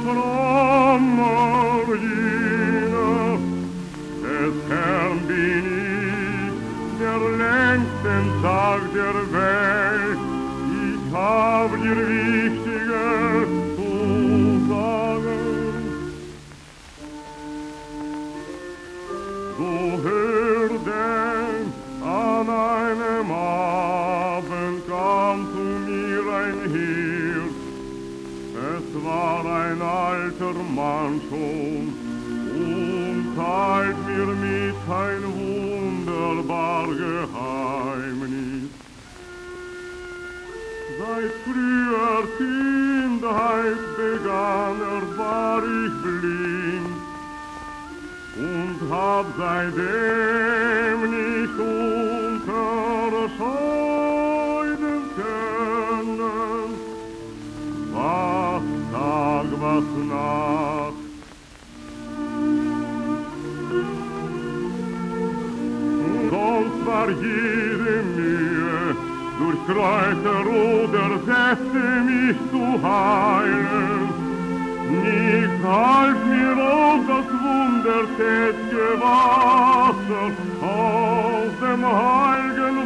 frommer Diener des Herrn bin ich, der längsten Tag der Welt. Ich hab dir Wichtiges zu sagen. So hör denn, an einem Abend kam zu mir ein Hirt. Es war ein alter Mann schon und teilt mir mit ein wunderbar Geheimnis. Seit früher Kindheit begann war ich blind und hab seitdem nicht unterscheiden können, was Tag, was Nacht. Und sonst war jede Mühe, durch Kräuter oder Säfte mich zu heilen. Nichts half mir auch das wundertätige Wasser aus dem heiligen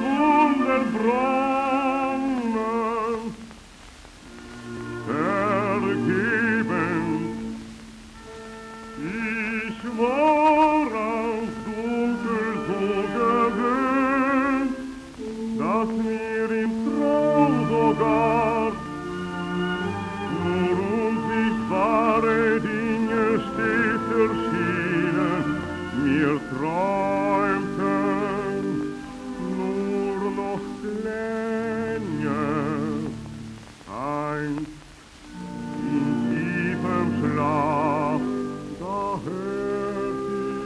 Wunderbrunnen. Vergebens, ich war ans Dunkel so gewöhnt, dass mir im Traum sogar nur unsichtbare Dinge stets erschienen, mir träumten nur noch Klänge, einst in tiefem Schlaf, da hört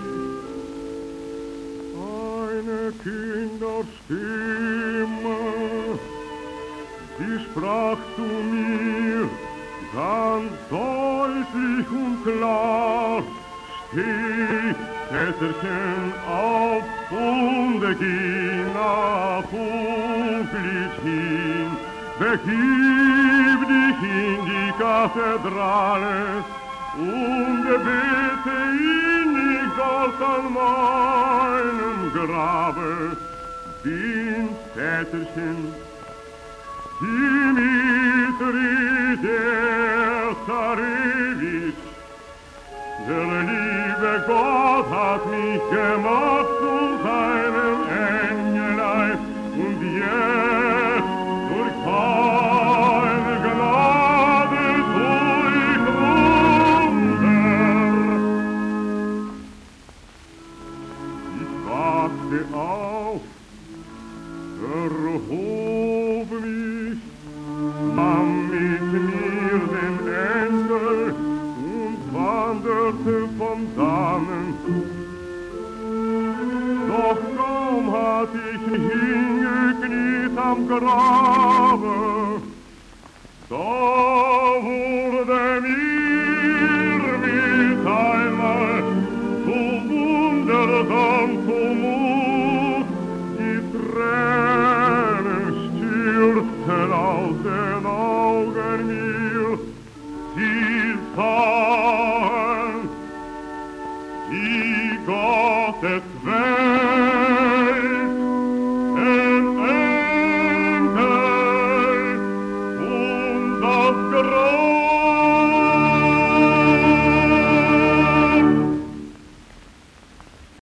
ich eine Kinderstimme. Sie sprach zu mir ganz deutlich und klar: Steh, Väterchen, auf und geh nach Unglied hin. Begib dich in die Kathedrale und bete innig dort an meinem Grabe. Bin, Väterchen, Dimitri der Zarewitsch, der liebe Gott hat mich gemacht zu seinem Engelein, und jetzt durch seine Gnade tu ich Wunder. Ich wachte auf, erhob mich, nahm mit mir den Engel und wanderte von dannen. Doch kaum hatt ich mich hingekniet am Grabe, da wurde mir mit einmal so wundersam zumut, die Tränen stürzten aus den Augen mir. Sie sahen, die Gottes Welt